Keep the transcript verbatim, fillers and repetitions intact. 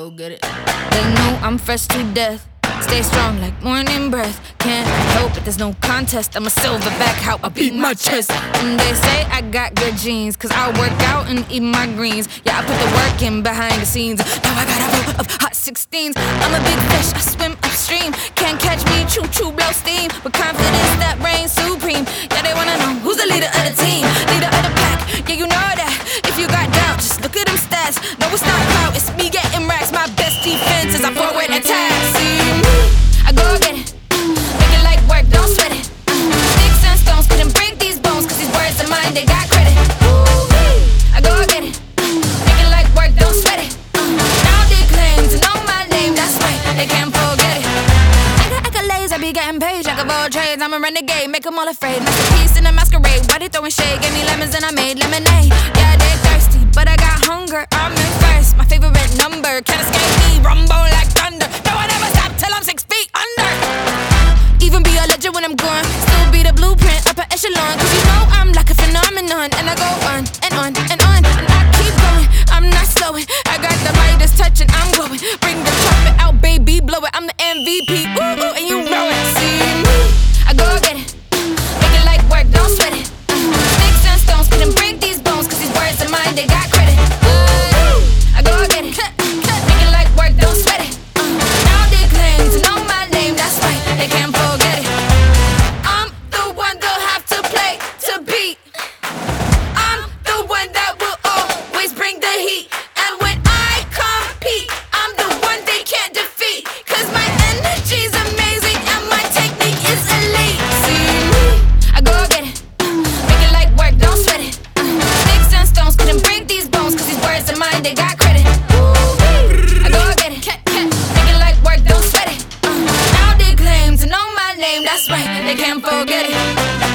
go get it. They know I'm fresh to death. Stay strong like morning breath. Can't help it, there's no contest. I'm a silverback, how I beat my chest. And they say I got good genes, cause I work out and eat my greens. Yeah, I put the work in behind the scenes. Now I got a row of hot sixteens. I'm a big fish, I swim upstream. Can't catch me, choo choo, blow steam. With confidence that reigns supreme. Yeah, they wanna know who's the leader of the team. Leader of the pack, yeah, you know that. If you got doubt, just look at them stats. No, it's not clout, it's me getting racks. My best defense is a forward attack. See me, I go get it. Make it like work, don't sweat it. Sticks and stones couldn't break these bones, cause these words of mine, they got credit. I go get it. Make it like work, don't sweat it. Now they claim to know my name, that's right, they can't forget it. I got accolades, I be getting paid. Jack of all trades, I'm a renegade, make them all afraid. Masterpiece in a masquerade, why they throwing shade? Gave me lemons and I made lemonade. Yeah, they thirsty, but I got hunger, I'm in first. My favorite number, can't escape me, rumble like thunder. No one ever stop till I'm six feet under. Even be a legend when I'm gone, still be the blueprint, upper echelon. Cause you know I'm like a phenomenon, and I go on and on and on, and I keep going, I'm not slowing. I got the Midas touch and I'm glowing. Bring the trumpet out, baby, blow it, I'm the M V P, ooh, ooh, and you know it. See me, I go get it. Make it like work, don't sweat it. Sticks and stones couldn't break these bones, cause these words of mine, they got credit. I go get it. Make it like work, don't sweat it. Now they claim to know my name, that's right, they can't forget it. I'm the one they'll have to play to beat. I'm the one that will always bring the heat. And when I compete, I'm the one they can't defeat. Cause my energy's amazing and my technique is elite. See me, I go get it. Make it like work, don't sweat it. Sticks and stones couldn't break these bones, cause these words of mine, they got credit. I go get it. Make it like work, don't sweat it. Now they claim to know my name, that's right, they can't forget it.